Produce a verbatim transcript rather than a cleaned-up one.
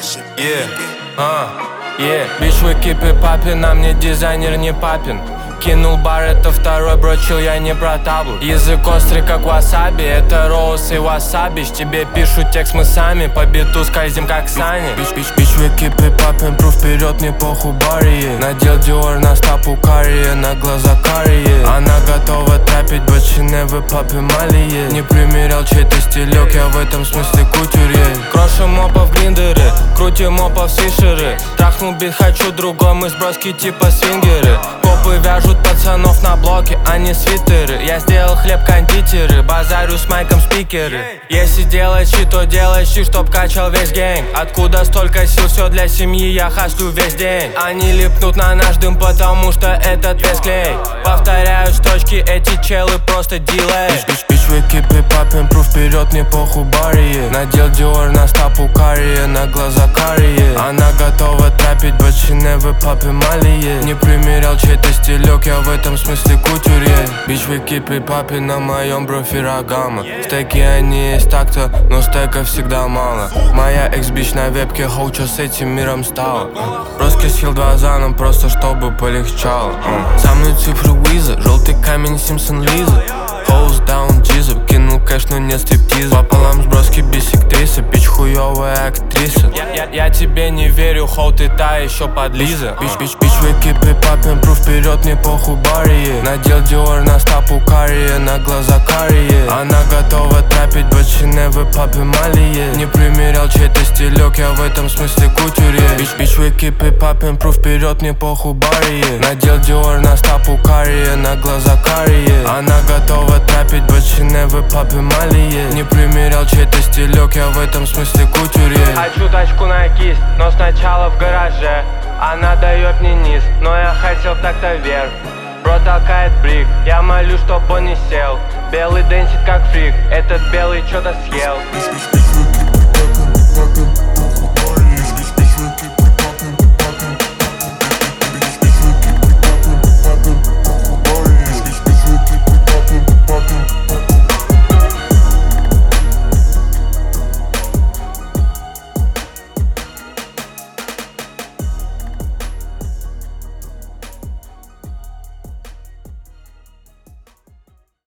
Yeah, а, yeah. Бич в экипе папин, а мне дизайнер не папин. Кинул бар, это второй брочил, я не про таблу. Язык острый, как васаби, это роуз и васабиш. Тебе пишут текст, мы сами по биту скользим, как сани. Бич, бич, бич в экипе папин, пру вперед, не похуй барри. Надел диор на стопу карие, на глаза карие. Она готова трапить, but she never poppin' малие. Не примерял чей-то стилек, я в этом смысле кутюрье. Крошим мопов гриндеры, крутим мопов свишеры. Трахнул бит, хочу другой, мы сброски типа свингеры. Копы вяжут пацанов на блоке, а не свитеры. Я сделал хлеб кондитеры, базарю с майком спикеры. Если делать щит, то делай щит, чтоб качал весь гейм. Откуда столько сил, все для семьи, я хаслю весь день. Они липнут на наш дым, потому что этот весь клей. Повторяю строчки, эти челы просто дилей. Бич, бич в экипе папин, пру вперед, не похуй барри. Надел диор на стопу карие, на глаза карие. Она готова трапить, but she never poppin' малие. Не примерял чей-то стилек, я в этом смысле кутюрье. Бич в экипе папин, на моем бро Феррагама. Стейки они есть так-то, но стейков всегда мало. Моя экс-бич на вебке, хоу, чё с этим миром стало? Броски схил два за нам, просто чтобы полегчало. uh. Со мной цифры Уиза, желтый камень Симпсон Лиза. Хоуз даун джиза, кинул кэш, но нет стриптиза. Пополам с броски бисектриса, бич хуёвая актриса. Я, я, я тебе не верю, хоу, ты та еще подлиза. Бич, бич, бич в экипе папин, пру вперед, не похуй барри. Надел диор на стопу карие, на глаза карие. Она готова трапить, but she never poppin' малие. Не примерял чей-то стилек, я в этом смысле кутюрье. Бич, бич в экипе папин, пру вперед, не похуй барри. Надел диор на стопу карие, на глаза карие. Она готова трапить, but she never poppin' малие. Не примерял чей-то стилек, я в этом смысле кутюрье. Хочу тачку на кисть, но сначала в гараже. Она дает мне низ, но я хотел так-то вверх. Бро толкает брик, я молю, чтоб он не сел. Белый дэнсит как фрик, этот белый чё-то съел.